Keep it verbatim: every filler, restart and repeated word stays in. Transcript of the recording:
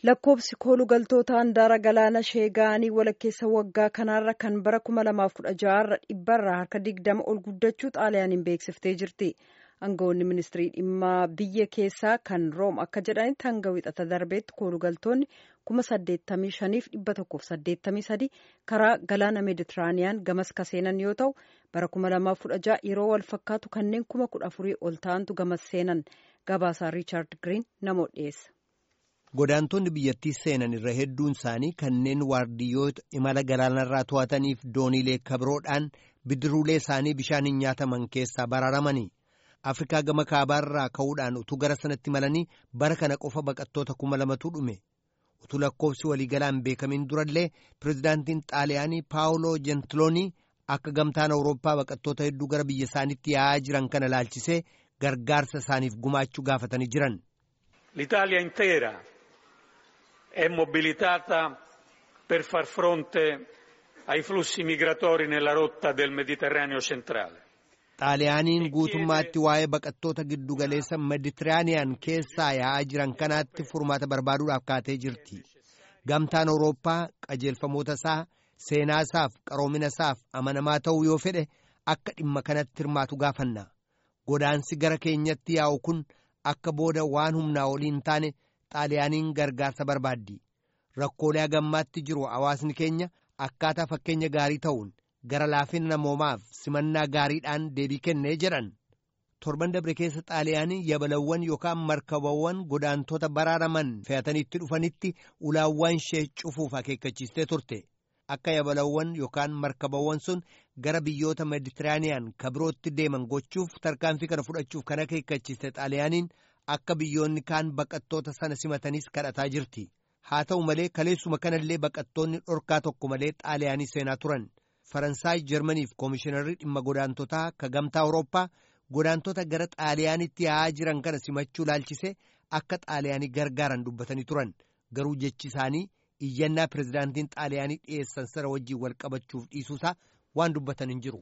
Lakkoobsi kooluu galtoota handaara galaana sheegaanii walakkeessa waggaa kanaarra kan bara kuma lamaaf kudha ja'arra dhibbarraa harka digdama ol guddachuu xaaliyaaniin beeksiftee jirti. Aangawoonni ministirii dhimma biyya keessaa kan room akka jedhanitti hanga wixata darbeetti kooluu galtoonni kuma saddeettamii shaniif dhibba tokkoof saddeettamii sadi karaa galaana meeditiraaniyaan gamas kaseenan yoo ta'u bara kuma lamaaf kudha ja'a yeroo wal fakkaatu kanneen kuma kudha afurii ol ta'antu gamas seenan. Gabaasaa Riichaard Giriin namoota dhiyeessa. Godaantonni biyyattii seenan irra hedduun isaanii kanneen waardiyyoota imala galaanarraa to'ataniif dooniilee kabroodhaan bidiruulee isaanii bishaaniin nyaataman keessaa baraaramanii Afrikaa gama kaabaarraa ka'uudhaan utuu gara sanatti malanii bara kana qofa baqattoota kuma lamatu dhume. Utuu lakkoofsi waliigalaan beekamin durallee pirezidaantiin Xaaliyaanii Paawuloo Jentiloonii akka gamtaan Awurooppaa baqattoota hedduu gara biyya isaaniitti yaa'aa jiran kana laalchisee gargaarsa isaaniif gumaachuu gaafatanii jiran. L'Italia intera è mobilitata per far fronte ai flussi migratori nella rotta del Mediterraneo centrale. Xaaliyaaniin guutummaatti waa'ee baqattoota giddugaleessa Meditiraaniyaan keessaa yaa'aa jiran kanaatti furmaata barbaaduudhaaf kaatee jirti. Gamtaan Awurooppaa qajeelfamoota isaa, seenaa isaaf, qaroomina isaaf amanamaa ta'uu yoo fedhe akka dhimma kanatti hirmaatu gaafanna. Godaansi gara keenyatti yaa'u kun akka booda waan humnaa olii hin taane Xaaliyaaniin gargaarsa barbaaddi. Rakkoolee hagammaatti jiru hawaasni keenya akkaataa fakkeenya gaarii ta'uun gara laafina namoomaaf simannaa gaariidhaan deebii kennee jedhan. Torban dabre keessa Xaaliyaanii yabalawwan yookaan markabawwan godaantota baraaraman fe'atanii itti dhufanitti ulaawwan ishee cufuuf akeekkachiistee turte. Akka yabalawwan yookaan markabawwan sun gara biyyoota Meditiraaniyaan kabirootti deeman gochuuf tarkaanfii kana fudhachuuf kan akeekkachiiste Xaaliyaaniin akka biyyoonni kaan baqattoota sana simatanis kadhataa jirti. Haa ta'u malee kaleessuma kanallee baqattoonni dhorkaa tokko malee Xaaliyaanii seenaa turan. Faransaay, Jarmaniif koomishinarri dhimma godaantotaa ka gamtaa Awurooppaa godaantota gara Xaaliyaanitti yaa'aa jiran kana simachuu laalchise akka Xaaliyaanii gargaaran dubbatanii turan. Garuu jechi isaanii iyyannaa pirezidaantiin Xaaliyaanii dhiyeessan sana wajjin wal qabachuuf dhiisuusaa waan dubbatan hin jiru.